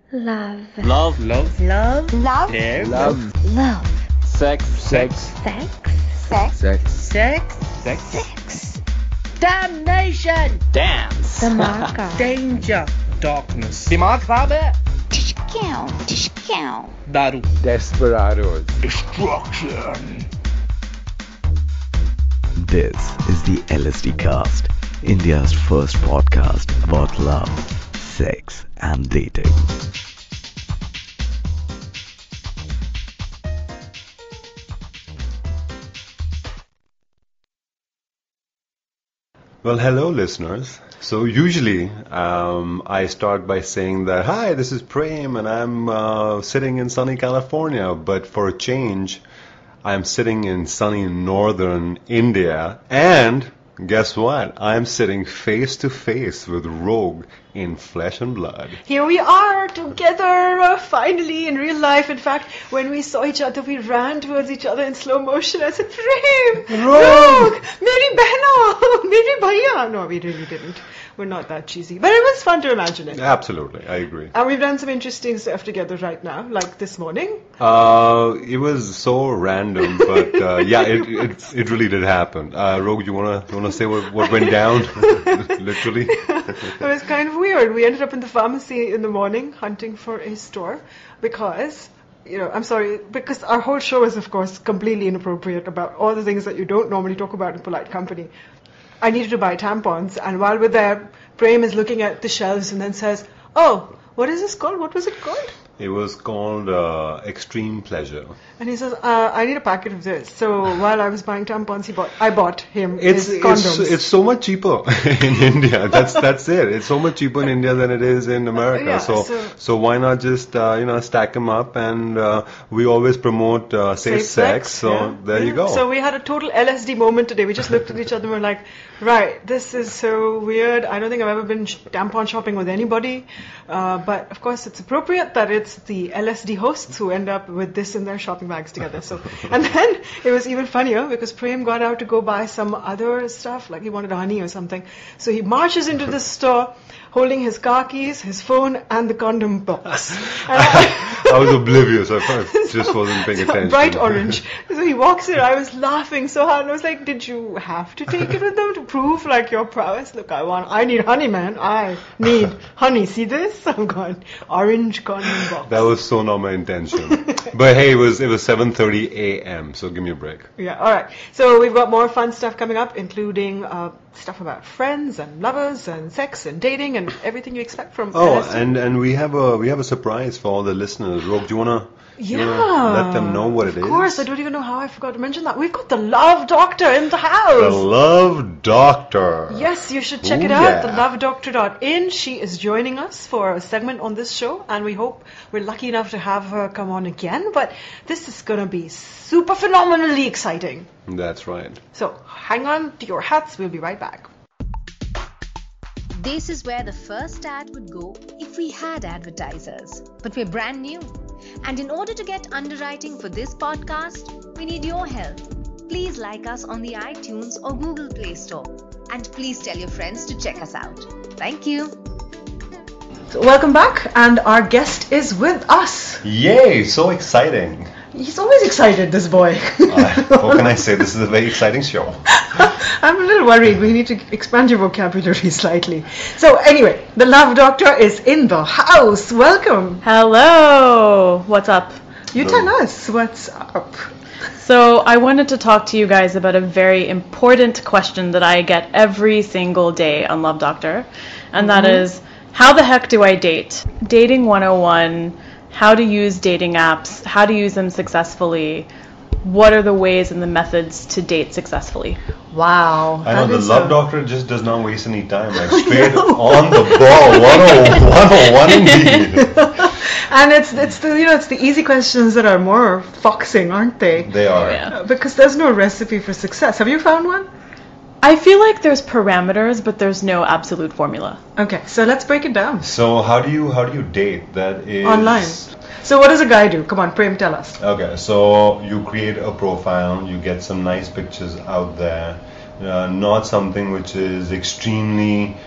Love. Love. Love. Love. Love. Care. Love. Love. Sex. Sex. Sex. Sex. Sex. Sex. Sex. Sex. Damnation. Dance. Dhamaka. Danger. Darkness. दिमाग खराब है. Discount. दारू. Desperados. Destruction. This is the LSD Cast, India's first podcast about love, sex, and dating. Well, hello, listeners. So usually I start by saying that, hi, this is Prem and I'm sitting in sunny California. But for a change, I'm sitting in sunny northern India. And guess what? I'm sitting face to face with Rogue in flesh and blood. Here we are together, finally in real life. In fact, when we saw each other, we ran towards each other in slow motion. I said, Prem, Rogue, Meri Behna, Meri Bhaiya. No, we really didn't. We're not that cheesy. But it was fun to imagine it. Absolutely, I agree. And we've done some interesting stuff together right now, like this morning. It was so random, but yeah, it really did happen. Rogue, you wanna say what went down? Literally. It was kind of weird. We ended up in the pharmacy in the morning hunting for a store because, I'm sorry, because our whole show is, of course, completely inappropriate about all the things that you don't normally talk about in polite company. I needed to buy tampons, and while we're there, Prem is looking at the shelves and then says, oh, what is this called? What was it called? It was called Extreme Pleasure. And he says, I need a packet of this. So while I was buying tampons, I bought him his condoms. It's so much cheaper in India. That's it. It's so much cheaper in India than it is in America. Yeah, so why not just stack them up? And we always promote safe sex. So yeah. there you go. So we had a total LSD moment today. We just looked at each other and were like, right, this is so weird. I don't think I've ever been tampon shopping with anybody. But of course, it's appropriate that it's the LSD hosts who end up with this in their shopping bags together. So, and then it was even funnier because Prem got out to go buy some other stuff, like he wanted honey or something. So he marches into the store holding his car keys, his phone, and the condom box. And I was oblivious. I just wasn't paying attention. Bright orange. So he walks in. I was laughing so hard. And I was like, did you have to take it with them to prove like your prowess? Look, I need honey, man. I need honey. See this? I've got orange condom box. That was so not my intention. But hey, it was 7:30 a.m. So give me a break. Yeah. All right. So we've got more fun stuff coming up, including stuff about friends and lovers and sex and dating and everything you expect from. Oh, LSD. and we have a surprise for all the listeners. Rogue, do you wanna let them know what it is? Of course. I don't even know how I forgot to mention that. We've got the Love Doctor in the The house. Love Doctor. Yes, you should check Ooh, it out. yeah. thelovedoctor.in. She is joining us for a segment on this show, and we hope we're lucky enough to have her come on again. But this is going to be super phenomenally exciting. That's right. So hang on to your hats. We'll be right back. This is where the first ad would go if we had advertisers. But we're brand new. And in order to get underwriting for this podcast, we need your help. Please like us on the iTunes or Google Play Store. And please tell your friends to check us out. Thank you. So welcome back, and our guest is with us. Yay! So exciting. He's always excited, this boy. What can I say? This is a very exciting show. I'm a little worried. We need to expand your vocabulary slightly. So anyway, the Love Doctor is in the house. Welcome. Hello! What's up? You tell us what's up. So, I wanted to talk to you guys about a very important question that I get every single day on Love Doctor, and that is, how the heck do I date? Dating 101, how to use dating apps, how to use them successfully, what are the ways and the methods to date successfully? Wow. I know the Love Doctor just does not waste any time. Like straight on the ball. 101 indeed. And it's the easy questions that are more foxing, aren't they? They are. Yeah. Because there's no recipe for success. Have you found one? I feel like there's parameters, but there's no absolute formula. Okay, so let's break it down. So how do you date? That is Online. So what does a guy do? Come on, Prem, tell us. Okay, so you create a profile, you get some nice pictures out there, not something which is extremely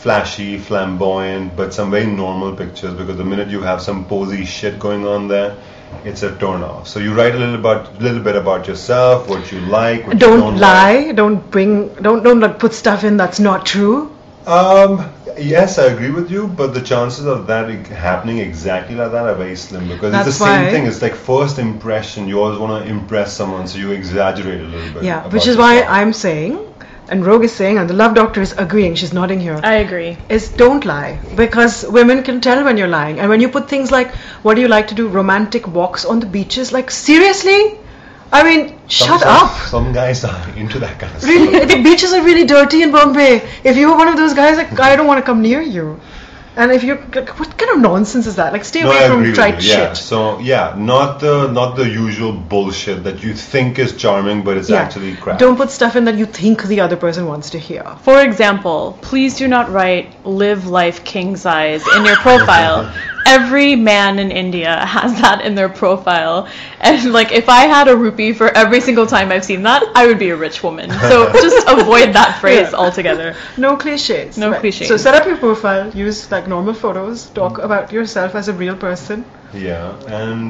flashy, flamboyant, but some very normal pictures, because the minute you have some posy shit going on there, it's a turn off. So you write a little bit about yourself, what you like, what you don't lie. like. Don't like put stuff in that's not true. Yes, I agree with you, but the chances of that happening exactly like that are very slim, because That's it's the same why- thing. It's like first impression. You always want to impress someone, so you exaggerate a little bit. Yeah, about which is why yourself. I'm saying, and Rogue is saying, and the Love Doctor is agreeing, she's nodding here, I agree. is don't lie, because women can tell when you're lying. And when you put things like, what do you like to do, romantic walks on the beaches, like seriously? I mean, shut up. Some guys are into that kind of Really, stuff. the beaches are really dirty in Bombay. If you were one of those guys, like, I don't want to come near you. And if you're, like, what kind of nonsense is that? Like, stay No, away I from agree with trite you. Yeah. shit. So yeah, not the usual bullshit that you think is charming, but it's actually crap. Don't put stuff in that you think the other person wants to hear. For example, please do not write "live life king size" in your profile. Every man in India has that in their profile, and like if I had a rupee for every single time I've seen that, I would be a rich woman. So just avoid that phrase altogether. No cliches. No cliches. So set up your profile, use like normal photos, talk about yourself as a real person. Yeah, and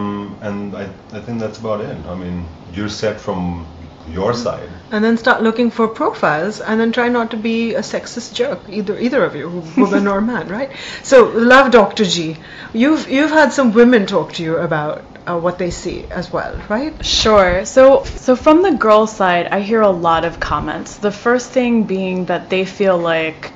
I think that's about it. I mean, you're set from your side. And then start looking for profiles, and then try not to be a sexist jerk, either of you, woman or man, right? So, Love Dr. G, you've had some women talk to you about what they see as well, right? Sure. So from the girl side, I hear a lot of comments. The first thing being that they feel like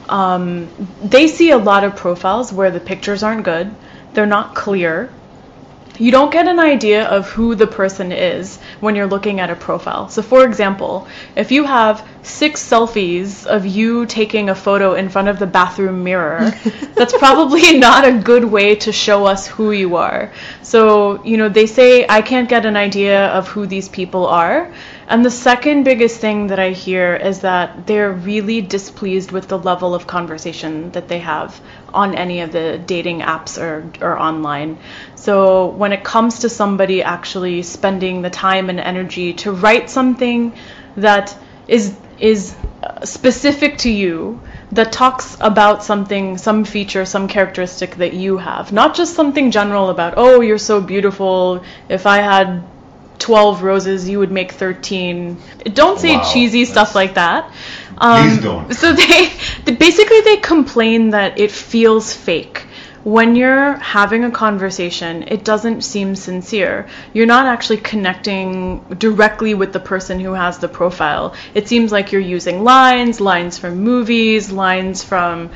they see a lot of profiles where the pictures aren't good, they're not clear. You don't get an idea of who the person is when you're looking at a profile. So for example, if you have 6 selfies of you taking a photo in front of the bathroom mirror, that's probably not a good way to show us who you are. So, they say I can't get an idea of who these people are. And the second biggest thing that I hear is that they're really displeased with the level of conversation that they have on any of the dating apps or online. So when it comes to somebody actually spending the time and energy to write something that is specific to you, that talks about something, some feature, some characteristic that you have, not just something general about, oh, you're so beautiful, if I had 12 roses, you would make 13. Don't say cheesy stuff like that. Please don't. So they basically complain that it feels fake. When you're having a conversation, it doesn't seem sincere. You're not actually connecting directly with the person who has the profile. It seems like you're using lines from movies, lines from,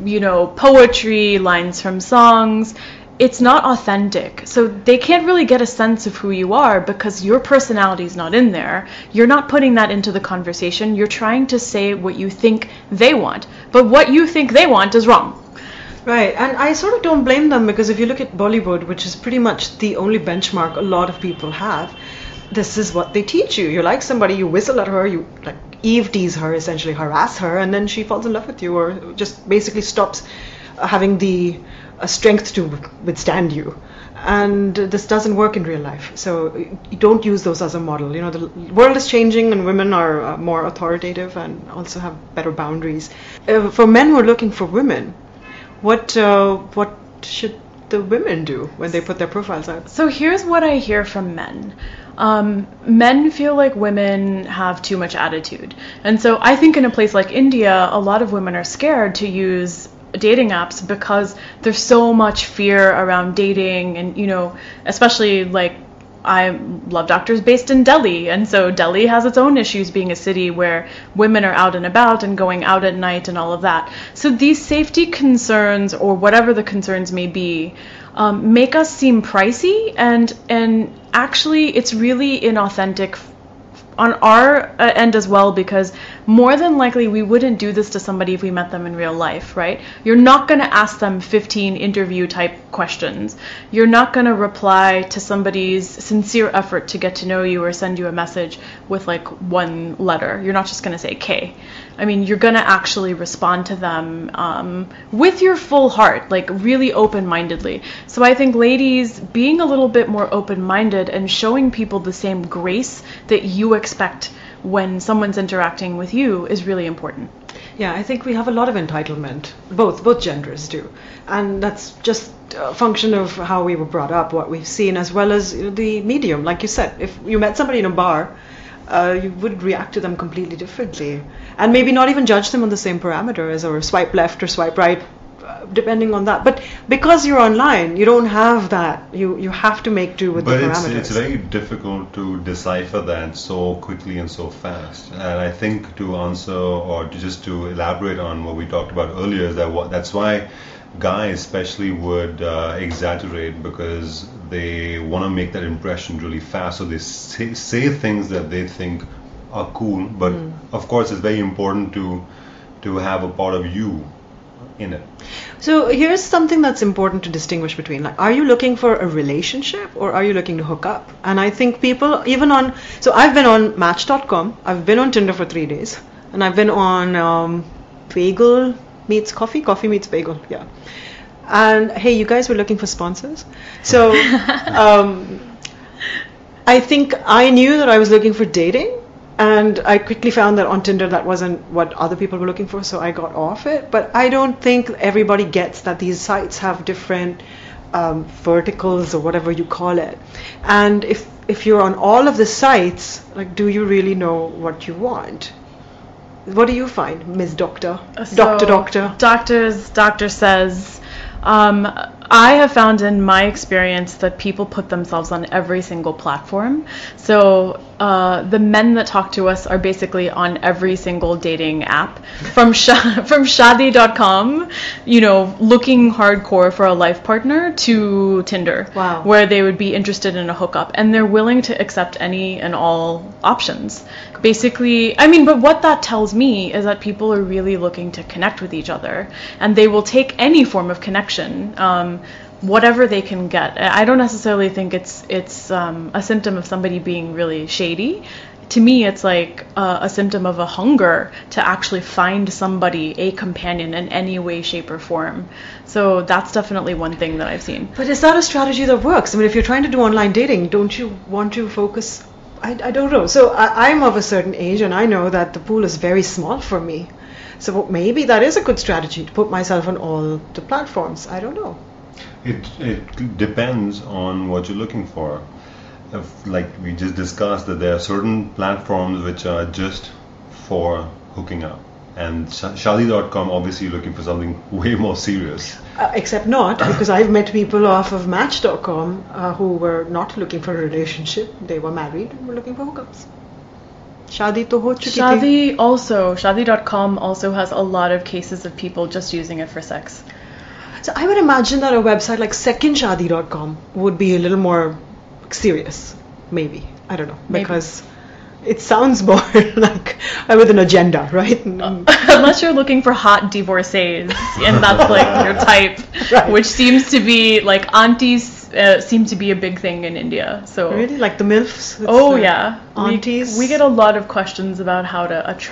poetry, lines from songs. It's not authentic. So they can't really get a sense of who you are because your personality is not in there. You're not putting that into the conversation. You're trying to say what you think they want. But what you think they want is wrong. Right, and I sort of don't blame them, because if you look at Bollywood, which is pretty much the only benchmark a lot of people have, this is what they teach you. You like somebody, you whistle at her, you like Eve tease her, essentially harass her, and then she falls in love with you, or just basically stops having the strength to withstand you. And this doesn't work in real life. So you don't use those as a model. The world is changing, and women are more authoritative and also have better boundaries. For men who are looking for women, what should the women do when they put their profiles out? So here's what I hear from men. Men feel like women have too much attitude. And so I think in a place like India, a lot of women are scared to use dating apps because there's so much fear around dating, and especially like Love Doctor is based in Delhi, and so Delhi has its own issues being a city where women are out and about and going out at night and all of that. So these safety concerns, or whatever the concerns may be, make us seem pricey, and actually it's really inauthentic on our end as well, because more than likely we wouldn't do this to somebody if we met them in real life, right? You're not going to ask them 15 interview type questions. You're not going to reply to somebody's sincere effort to get to know you or send you a message with like one letter. You're not just going to say K. I mean, you're going to actually respond to them with your full heart, like really open-mindedly. So I think ladies being a little bit more open-minded and showing people the same grace that you expect when someone's interacting with you is really important. Yeah, I think we have a lot of entitlement. Both genders do, and that's just a function of how we were brought up, what we've seen, as well as the medium. Like you said, if you met somebody in a bar, you would react to them completely differently, and maybe not even judge them on the same parameters, or swipe left or swipe right, depending on that. But because you're online, you don't have that. You have to make do with the parameters. But it's very difficult to decipher that so quickly and so fast. And I think to answer, or to elaborate on what we talked about earlier, is that's why guys especially would exaggerate, because they want to make that impression really fast. So they say things that they think are cool, but of course it's very important to have a part of you in it. So here's something that's important to distinguish between, like, are you looking for a relationship or are you looking to hook up? And I think people, even on, so I've been on Match.com, I've been on Tinder for 3 days, and I've been on Bagel meets Coffee, Coffee meets Bagel, yeah. And hey, you guys were looking for sponsors. So I think I knew that I was looking for dating, and I quickly found that on Tinder that wasn't what other people were looking for, so I got off it. But I don't think everybody gets that these sites have different verticals or whatever you call it. And if you're on all of the sites, like, do you really know what you want? What do you find, Ms. Doctor? Doctor. Doctor says, I have found in my experience that people put themselves on every single platform. So the men that talk to us are basically on every single dating app, from Shaadi.com, looking hardcore for a life partner, to Tinder, wow, where they would be interested in a hookup, and they're willing to accept any and all options. Basically, but what that tells me is that people are really looking to connect with each other, and they will take any form of connection, whatever they can get. I don't necessarily think it's a symptom of somebody being really shady. To me, it's like a symptom of a hunger to actually find somebody, a companion, in any way, shape, or form. So that's definitely one thing that I've seen. But is that a strategy that works? If you're trying to do online dating, don't you want to focus? I don't know. So I'm of a certain age, and I know that the pool is very small for me. So maybe that is a good strategy, to put myself on all the platforms. I don't know. It depends on what you're looking for. Like we just discussed, that there are certain platforms which are just for hooking up. And Shaadi.com, obviously you're looking for something way more serious. Except not, because I've met people off of Match.com who were not looking for a relationship. They were married and were looking for hookups. Shaadi to ho chuki thi. Shaadi.com also has a lot of cases of people just using it for sex. So I would imagine that a website like SecondShaadi.com would be a little more serious, maybe. I don't know, because it sounds more like with an agenda, right? Unless you're looking for hot divorcees, and that's like your type, right, which seems to be like aunties seem to be a big thing in India. So really, like the MILFs? Yeah, aunties. We get a lot of questions about how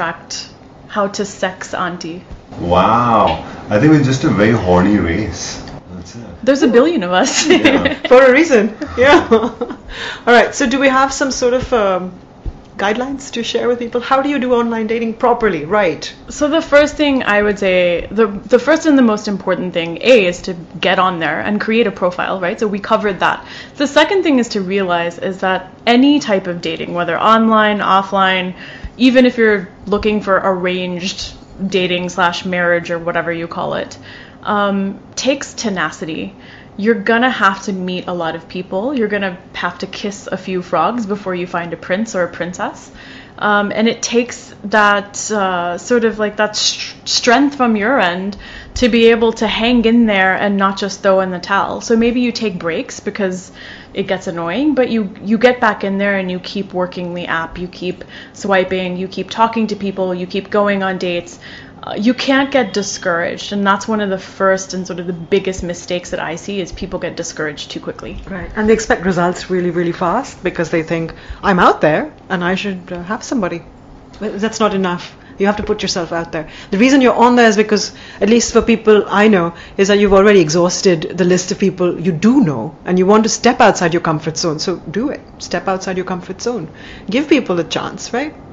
to sex auntie. Wow, I think we're just a very horny race. That's it. There's a billion of us. Yeah. For a reason. Yeah. All right. So do we have some sort of guidelines to share with people? How do you do online dating properly? Right. So the first thing I would say, the first and the most important thing, is to get on there and create a profile, right? So we covered that. The second thing is to realize is that any type of dating, whether online, offline, even if you're looking for arranged dating / marriage or whatever you call it, takes tenacity. You're gonna have to meet a lot of people. You're gonna have to kiss a few frogs before you find a prince or a princess. And it takes that sort of like that strength from your end to be able to hang in there and not just throw in the towel. So maybe you take breaks because it gets annoying, but you get back in there and you keep working the app, you keep swiping, you keep talking to people, you keep going on dates. You can't get discouraged, and that's one of the first and sort of the biggest mistakes that I see is people get discouraged too quickly. Right, and they expect results really, really fast because they think, I'm out there and I should have somebody. But that's not enough. You have to put yourself out there. The reason you're on there is because, at least for people I know, is that you've already exhausted the list of people you do know, and you want to step outside your comfort zone. So do it. Step outside your comfort zone. Give people a chance, right?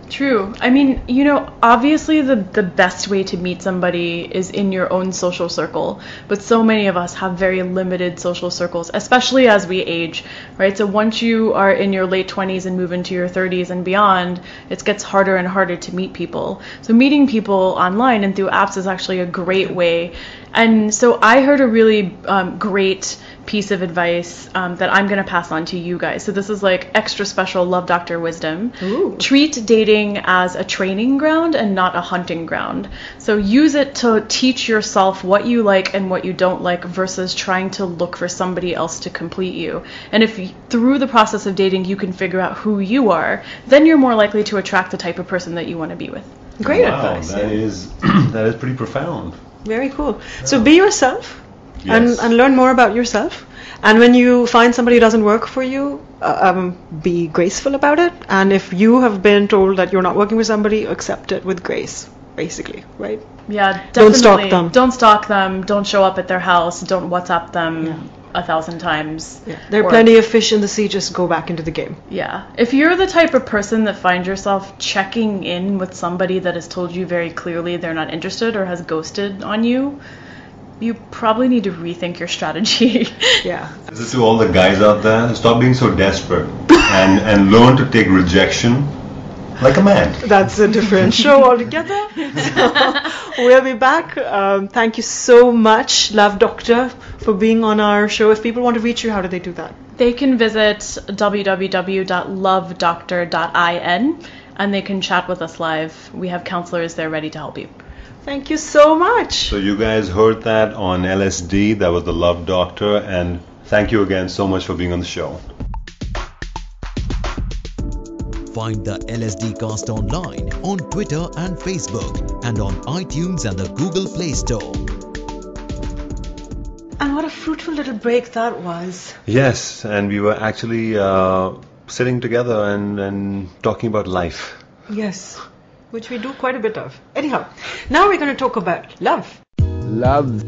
True. I mean, obviously the best way to meet somebody is in your own social circle, but so many of us have very limited social circles, especially as we age, right? So once you are in your late 20s and move into your 30s and beyond, it gets harder and harder to meet people. So meeting people online and through apps is actually a great way. And so I heard a really great piece of advice that I'm going to pass on to you guys. So this is like extra special Love Doctor wisdom. Ooh. Treat dating as a training ground and not a hunting ground. So use it to teach yourself what you like and what you don't like versus trying to look for somebody else to complete you. And if through the process of dating you can figure out who you are, then you're more likely to attract the type of person that you want to be with. Great Wow, advice. that is pretty profound. Very cool. So be yourself. Yes. And learn more about yourself. And when you find somebody who doesn't work for you, be graceful about it. And if you have been told that you're not working with somebody, accept it with grace, basically, right? Yeah, definitely. Don't stalk them. Don't stalk them. Don't show up at their house. Don't WhatsApp them 1,000 times. Yeah. There are plenty of fish in the sea. Just go back into the game. Yeah. If you're the type of person that finds yourself checking in with somebody that has told you very clearly they're not interested or has ghosted on you, you probably need to rethink your strategy. Yeah. This is to all the guys out there, stop being so desperate and learn to take rejection like a man. That's a different show altogether. So we'll be back. Thank you so much, Love Doctor, for being on our show. If people want to reach you, how do they do that? They can visit www.lovedoctor.in and they can chat with us live. We have counselors there ready to help you. Thank you so much. So you guys heard that on LSD. That was the Love Doctor, and thank you again so much for being on the show. Find the LSD Cast online on Twitter and Facebook and on iTunes and the Google Play Store. And what a fruitful little break that was. Yes, and we were actually sitting together and talking about life. Yes, which we do quite a bit of. Anyhow, now we're going to talk about love. Love.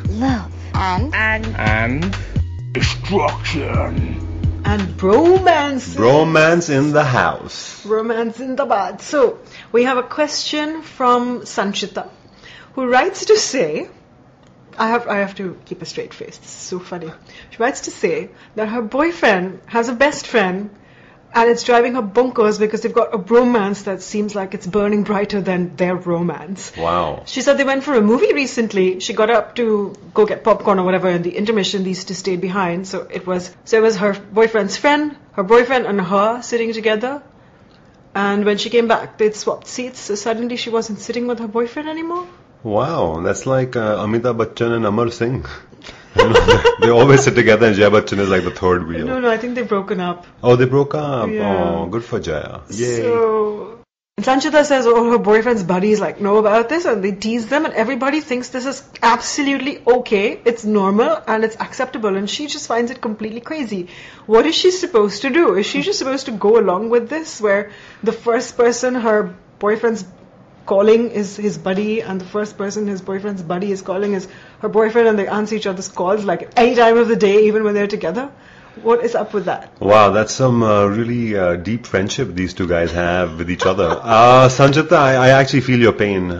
And Destruction. And bromance. Bromance in the house. Romance in the bud. So, we have a question from Sanchita, who writes to say, I have to keep a straight face, this is so funny. She writes to say that her boyfriend has a best friend and it's driving her bonkers because they've got a bromance that seems like it's burning brighter than their romance. Wow. She said they went for a movie recently. She got up to go get popcorn or whatever, and the intermission, these two stayed behind. So it was her boyfriend's friend, her boyfriend and her sitting together. And when she came back, they'd swapped seats. So suddenly she wasn't sitting with her boyfriend anymore. Wow, that's like Amitabh Bachchan and Amar Singh. They always sit together and Jaya Bachchan is like the third wheel. No, I think they've broken up. Oh, they broke up. Yeah. Oh, good for Jaya. Yay. So Sanchita says her boyfriend's buddies know about this and they tease them and everybody thinks this is absolutely okay, it's normal and it's acceptable, and she just finds it completely crazy. What is she supposed to do? Is she just supposed to go along with this where the first person her boyfriend's calling is his buddy and the first person his boyfriend's buddy is calling is her boyfriend, and they answer each other's calls any time of the day, even when they're together? What is up with that? Wow, that's some really deep friendship these two guys have with each other. Sanchita, I actually feel your pain.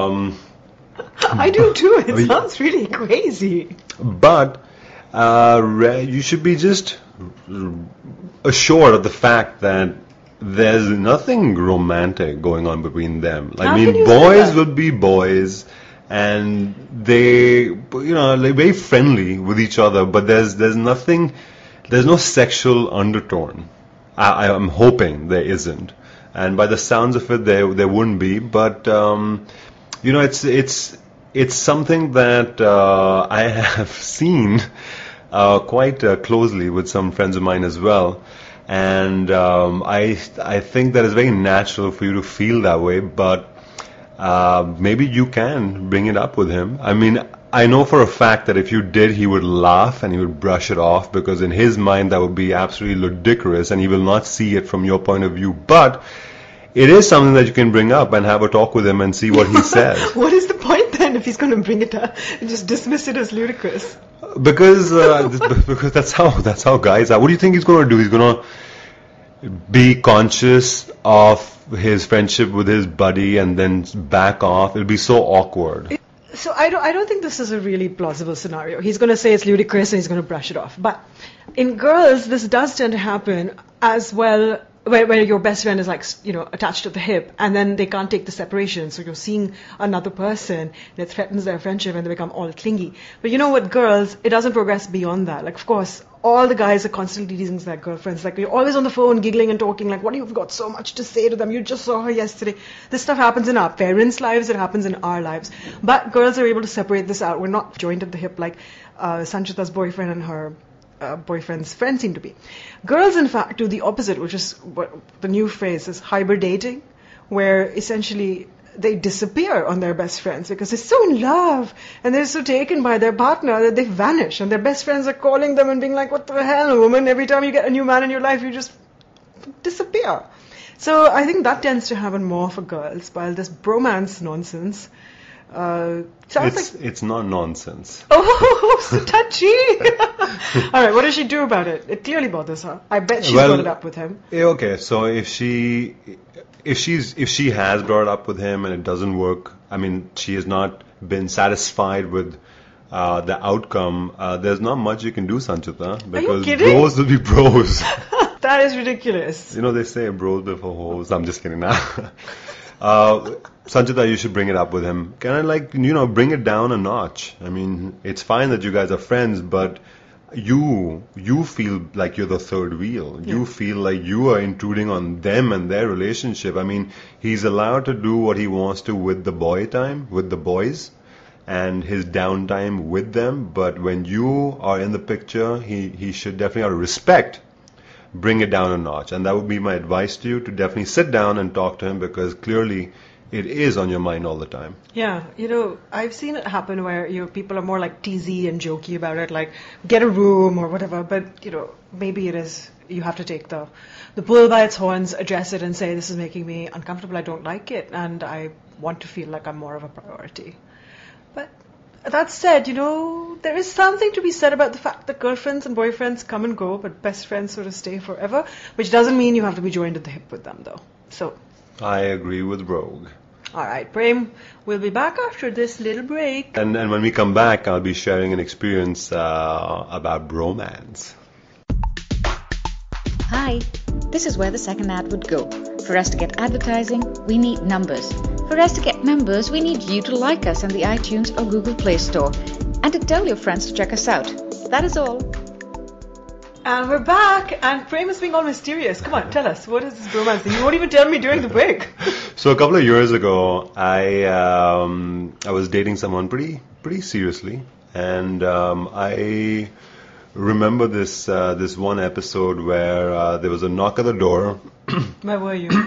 I do too. It sounds really crazy. But you should be just assured of the fact that there's nothing romantic going on between them. How can you say boys that? would be boys, and they, very friendly with each other. But there's nothing, there's no sexual undertone. I'm hoping there isn't, and by the sounds of it, there wouldn't be. But it's something that I have seen quite closely with some friends of mine as well. And I think that it's very natural for you to feel that way, but maybe you can bring it up with him. I mean, I know for a fact that if you did, he would laugh and he would brush it off, because in his mind that would be absolutely ludicrous and he will not see it from your point of view. But it is something that you can bring up and have a talk with him and see what he says. What is the point then if he's going to bring it up and just dismiss it as ludicrous? Because that's how guys are. What do you think he's going to do? He's going to be conscious of his friendship with his buddy and then back off. It'll be so awkward. So I don't think this is a really plausible scenario. He's going to say it's ludicrous and he's going to brush it off. But in girls, this does tend to happen as well, where your best friend is like, attached to the hip, and then they can't take the separation. So you're seeing another person, and it threatens their friendship, and they become all clingy. But with girls, it doesn't progress beyond that. Like, of course, all the guys are constantly teasing their girlfriends. Like, you're always on the phone giggling and talking, like, what you've got so much to say to them. You just saw her yesterday. This stuff happens in our parents' lives. It happens in our lives. But girls are able to separate this out. We're not joined at the hip like Sanchita's boyfriend and her boyfriend's friend seem to be. Girls, in fact, do the opposite, which is what the new phrase is hybridating, where essentially they disappear on their best friends because they're so in love and they're so taken by their partner that they vanish, and their best friends are calling them and being like, what the hell, woman, every time you get a new man in your life, you just disappear. So I think that tends to happen more for girls, while this bromance nonsense it's not nonsense. Oh, so touchy. All right, what does she do about it? It clearly bothers her. I bet she's brought it up with him. Okay, so if she has brought it up with him and it doesn't work, I mean, she has not been satisfied with the outcome, there's not much you can do, Sanchita, because bros will be bros. That is ridiculous. They say bros before hoes. I'm just kidding now. Sanchita, you should bring it up with him. Can I bring it down a notch? I mean, it's fine that you guys are friends, but you feel like you're the third wheel. Yeah. You feel like you are intruding on them and their relationship. I mean, he's allowed to do what he wants to with the boys, and his downtime with them. But when you are in the picture, he should definitely, out of respect, bring it down a notch. And that would be my advice to you, to definitely sit down and talk to him, because clearly it is on your mind all the time. Yeah, I've seen it happen where people are more like teasy and jokey about it, like get a room or whatever. But maybe it is, you have to take the bull by its horns, address it, and say, this is making me uncomfortable. I don't like it, and I want to feel like I'm more of a priority. But that said, there is something to be said about the fact that girlfriends and boyfriends come and go, but best friends sort of stay forever, which doesn't mean you have to be joined at the hip with them, though. So I agree with Rogue. All right, Prem, we'll be back after this little break. And when we come back, I'll be sharing an experience about bromance. Hi, this is where the second ad would go. For us to get advertising, we need numbers. For us to get members, we need you to like us on the iTunes or Google Play Store, and to tell your friends to check us out. That is all. And we're back, and Prem is being all mysterious. Come on, tell us, what is this bromance thing? You won't even tell me during the break. So a couple of years ago, I was dating someone pretty seriously, and I remember this one episode where there was a knock at the door. Where were you?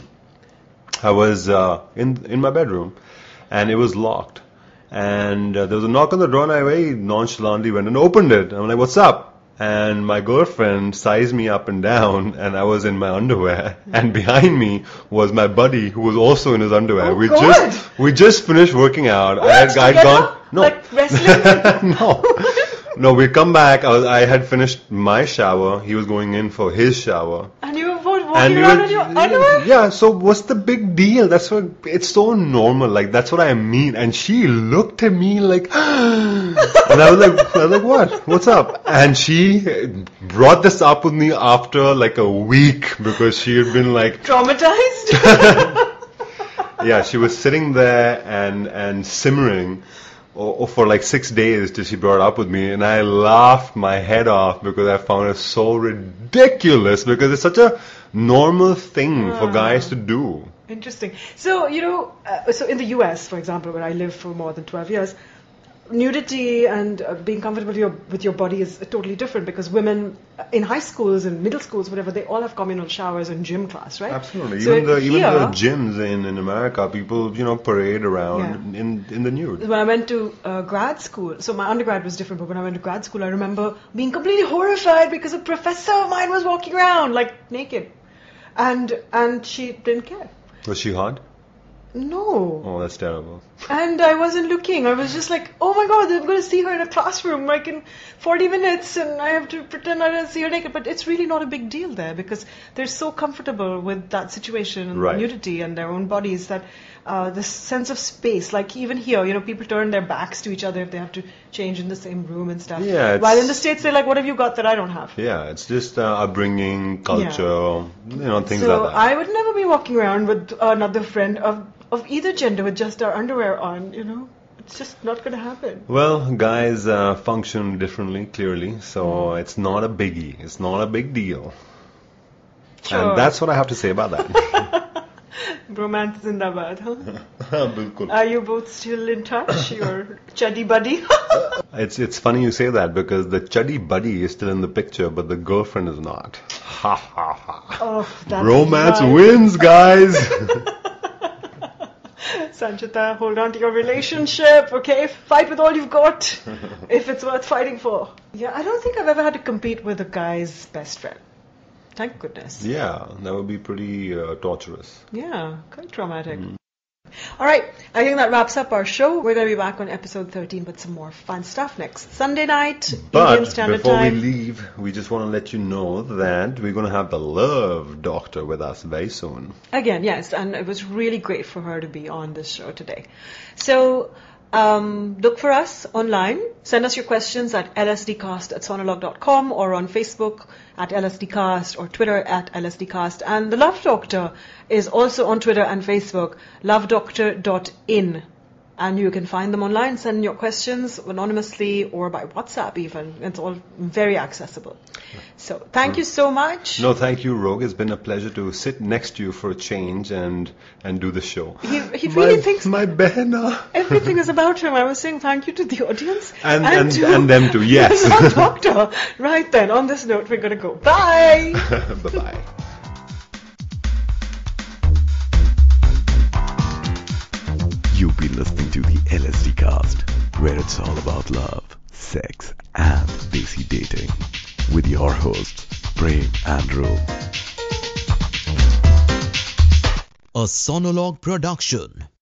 I was in my bedroom, and it was locked. And there was a knock on the door, and I very nonchalantly went and opened it. I'm like, "What's up?" And my girlfriend sized me up and down, and I was in my underwear. And behind me was my buddy, who was also in his underwear. Oh, we just finished working out. What? I'd gone. No. Like wrestling? No, we come back. I had finished my shower. He was going in for his shower. And you were both walking around in your underwear? Yeah, so what's the big deal? That's what, it's so normal. Like, that's what I mean. And she looked at me like, and I was like, what? What's up? And she brought this up with me after like a week, because she had been like traumatized. Yeah, she was sitting there and simmering. For like 6 days till she brought it up with me, and I laughed my head off because I found it so ridiculous, because it's such a normal thing for guys to do. Interesting. So, so in the US, for example, where I lived for more than 12 years, nudity and being comfortable with your body is totally different, because women in high schools and middle schools, whatever, they all have communal showers and gym class, right? Absolutely. So even the gyms in America, people parade around in the nude. When I went to grad school, so my undergrad was different, but when I went to grad school, I remember being completely horrified because a professor of mine was walking around like naked, and she didn't care. Was she hot? No. Oh, that's terrible. And I wasn't looking. I was just like, oh my God, I'm going to see her in a classroom like in 40 minutes and I have to pretend I didn't see her naked. But it's really not a big deal there because they're so comfortable with that situation and Right. nudity and their own bodies that this sense of space, like even here, people turn their backs to each other if they have to change in the same room and stuff. Yeah, While in the States, they're like, what have you got that I don't have? Yeah, it's just upbringing, culture, things So like that. I would never be walking around with another friend of either gender with just our underwear on, It's just not going to happen. Well, guys function differently, clearly, so it's not a biggie. It's not a big deal. Sure. And that's what I have to say about that. Bromance Zindabad, huh? Bilkul. Are you both still in touch? Your chuddy buddy? It's funny you say that because the chuddy buddy is still in the picture, but the girlfriend is not. Ha ha ha. Oh, that's Romance right. wins, guys. Sanchita, hold on to your relationship, okay? Fight with all you've got, if it's worth fighting for. Yeah, I don't think I've ever had to compete with a guy's best friend. Thank goodness. Yeah, that would be pretty torturous. Yeah, quite traumatic. All right, I think that wraps up our show. We're going to be back on episode 13 with some more fun stuff next Sunday night, Indian But Standard before Time. we leave, we just want to let you know that we're going to have the Love Doctor with us very soon. Again, yes, and it was really great for her to be on this show today. So, look for us online. Send us your questions at lsdcast@sonolog.com or on Facebook at lsdcast or Twitter at lsdcast. And the Love Doctor is also on Twitter and Facebook, lovedoctor.in. And you can find them online, send your questions anonymously or by WhatsApp even. It's all very accessible. So thank you so much. No, thank you, Rogue. It's been a pleasure to sit next to you for a change and do the show. He really thinks my behna. everything is about him. I was saying thank you to the audience. And them too, yes. the doctor. Right then, on this note, we're going to go. Bye. Bye-bye. You've been listening to the LSD Cast, where it's all about love, sex, and desi dating, with your hosts, Prem and Rogue. A Sonolog production.